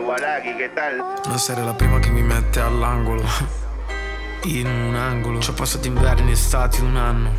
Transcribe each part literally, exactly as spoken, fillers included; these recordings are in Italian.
Walaki, che tal? Non sarei la prima che mi mette all'angolo. In un angolo. Ci ho passato inverni e estati un anno.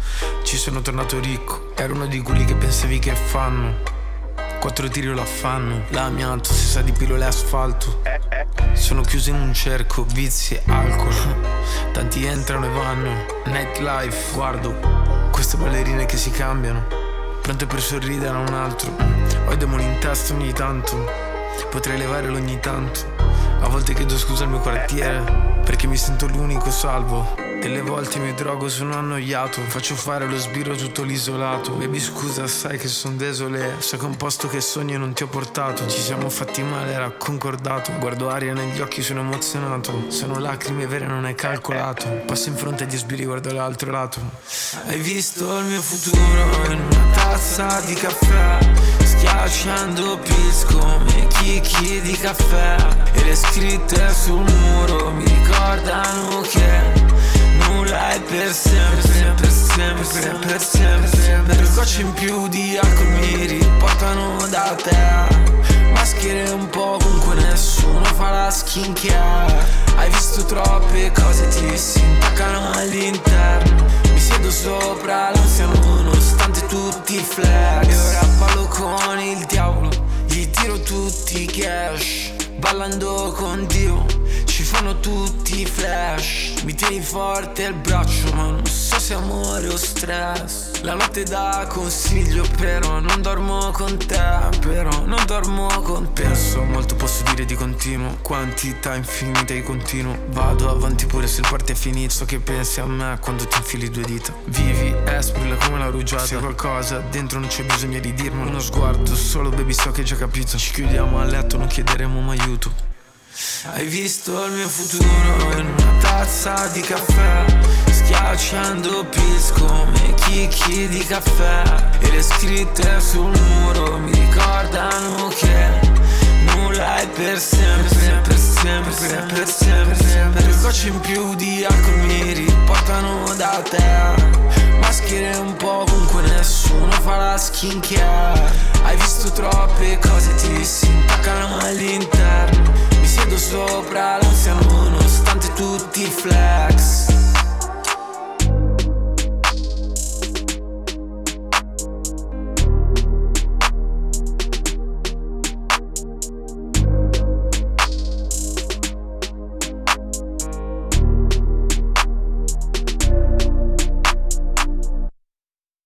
Ci sono tornato ricco. Ero uno di quelli che pensavi che fanno. Quattro tiri lo affanno. L'amianto si sa di pillole e asfalto. Sono chiuso in un cerco, vizi e alcol. Tanti entrano e vanno. Nightlife, guardo queste ballerine che si cambiano, pronte per sorridere a un altro. Ho i demoni in testa ogni tanto. Potrei levarlo ogni tanto. A volte chiedo scusa al mio quartiere, perché mi sento l'unico salvo. Delle volte mi drogo, sono annoiato. Faccio fare lo sbirro tutto l'isolato. Baby scusa, sai che son desole. So che un posto che sogno non ti ho portato. Ci siamo fatti male, era concordato. Guardo aria negli occhi, sono emozionato. Sono lacrime vere, non hai calcolato. Passo in fronte agli sbirri, guardo l'altro lato. Hai visto il mio futuro in una tazza di caffè, schiacciando pills come chicchi di caffè. E le scritte sul muro mi ricordano che nulla è per sempre, per sempre, per sempre. Per gocce in più di alcol mi riportano da te. Maschere un po' ovunque, nessuno fa la skincare. Hai visto troppe cose, ti si intaccano all'interno. Mi siedo sopra l'ansia nonostante tutti i flex. E ora parlo con il diavolo, gli tiro tutti i cash. Ballando con Dio ci fanno tutti i flash. Mi tieni forte il braccio ma non so se amore o stress. La notte dà consiglio però non dormo con te. Però non dormo con te. Penso molto, posso dire di continuo. Quantità infinita di continuo. Vado avanti pure se il party è finito. So che pensi a me quando ti infili due dita. Vivi e sprilla come la rugiada. Se qualcosa dentro non c'è bisogno di dirmi. Uno sguardo solo, baby, so che hai già capito. Ci chiudiamo a letto, non chiederemo mai aiuto. Hai visto il mio futuro in una tazza di caffè, schiacciando pills come chicchi di caffè. E le scritte sul muro mi ricordano che nulla è per sempre, per sempre, per sempre. Per gocce in più di alcol mi riportano da te. Maschere un po' ovunque, nessuno fa la skincare. Hai visto troppe cose, ti si intaccano all'interno. Mi siedo sopra l'ansia nonostante tutti i flash.